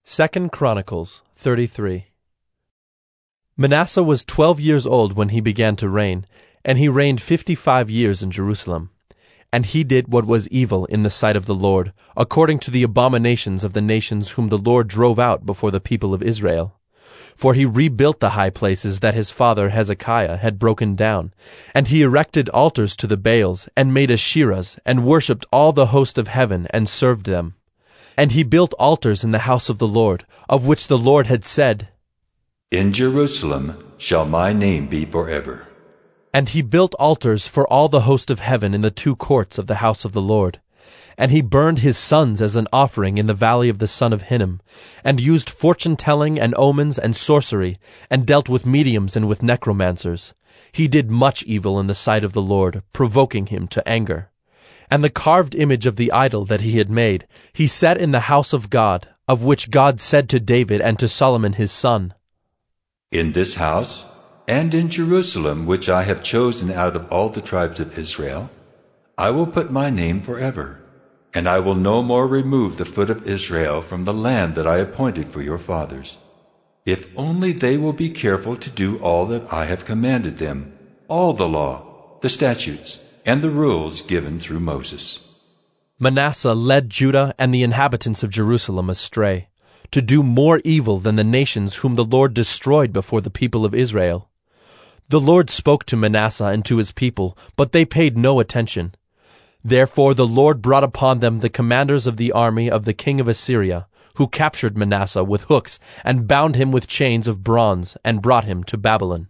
2 Chronicles 33. Manasseh was 12 years old when he began to reign, and he reigned 55 years in Jerusalem. And he did what was evil in the sight of the Lord, according to the abominations of the nations whom the Lord drove out before the people of Israel. For he rebuilt the high places that his father Hezekiah had broken down, and he erected altars to the Baals, and made Asherahs, and worshipped all the host of heaven, and served them. And he built altars in the house of the Lord, of which the Lord had said, "In Jerusalem shall my name be forever." And he built altars for all the host of heaven in the two courts of the house of the Lord. And he burned his sons as an offering in the valley of the son of Hinnom, and used fortune-telling and omens and sorcery, and dealt with mediums and with necromancers. He did much evil in the sight of the Lord, provoking him to anger. And the carved image of the idol that he had made, he set in the house of God, of which God said to David and to Solomon his son, "In this house, and in Jerusalem, which I have chosen out of all the tribes of Israel, I will put my name forever, and I will no more remove the foot of Israel from the land that I appointed for your fathers, if only they will be careful to do all that I have commanded them, all the law, the statutes, and the rules given through Moses." Manasseh led Judah and the inhabitants of Jerusalem astray, to do more evil than the nations whom the Lord destroyed before the people of Israel. The Lord spoke to Manasseh and to his people, but they paid no attention. Therefore the Lord brought upon them the commanders of the army of the king of Assyria, who captured Manasseh with hooks, and bound him with chains of bronze, and brought him to Babylon.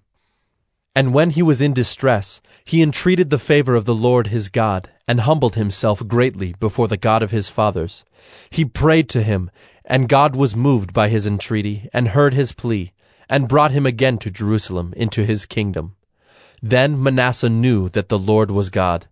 And when he was in distress, he entreated the favor of the Lord his God, and humbled himself greatly before the God of his fathers. He prayed to him, and God was moved by his entreaty, and heard his plea, and brought him again to Jerusalem into his kingdom. Then Manasseh knew that the Lord was God.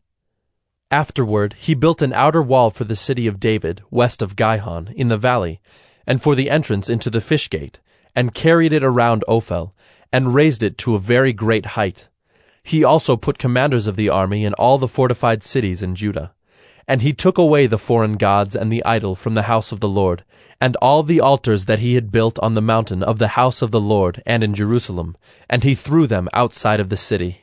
Afterward he built an outer wall for the city of David, west of Gihon, in the valley, and for the entrance into the fish gate, and carried it around Ophel, and raised it to a very great height. He also put commanders of the army in all the fortified cities in Judah. And he took away the foreign gods and the idol from the house of the Lord, and all the altars that he had built on the mountain of the house of the Lord and in Jerusalem, and he threw them outside of the city.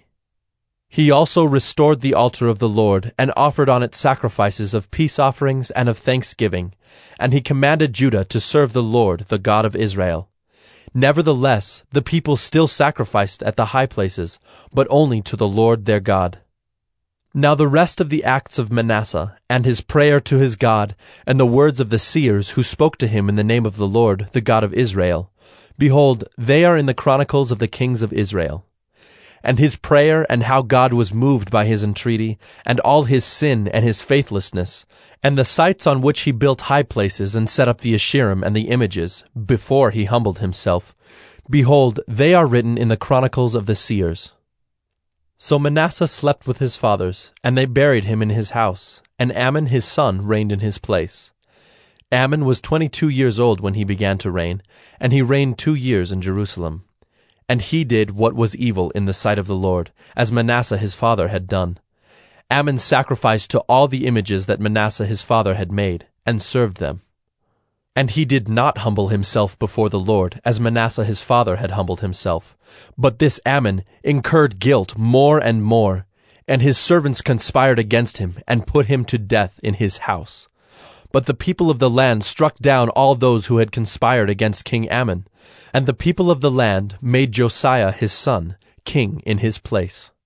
He also restored the altar of the Lord, and offered on it sacrifices of peace offerings and of thanksgiving, and he commanded Judah to serve the Lord, the God of Israel. Nevertheless, the people still sacrificed at the high places, but only to the Lord their God. Now the rest of the acts of Manasseh, and his prayer to his God, and the words of the seers who spoke to him in the name of the Lord, the God of Israel, behold, they are in the chronicles of the kings of Israel. And his prayer, and how God was moved by his entreaty, and all his sin and his faithlessness, and the sites on which he built high places and set up the Asherim and the images, before he humbled himself, behold, they are written in the chronicles of the seers. So Manasseh slept with his fathers, and they buried him in his house, and Amon his son reigned in his place. Amon was 22 years old when he began to reign, and he reigned 2 years in Jerusalem. And he did what was evil in the sight of the Lord, as Manasseh his father had done. Amon sacrificed to all the images that Manasseh his father had made, and served them. And he did not humble himself before the Lord, as Manasseh his father had humbled himself. But this Amon incurred guilt more and more, and his servants conspired against him, and put him to death in his house. But the people of the land struck down all those who had conspired against King Amon, and the people of the land made Josiah his son king in his place.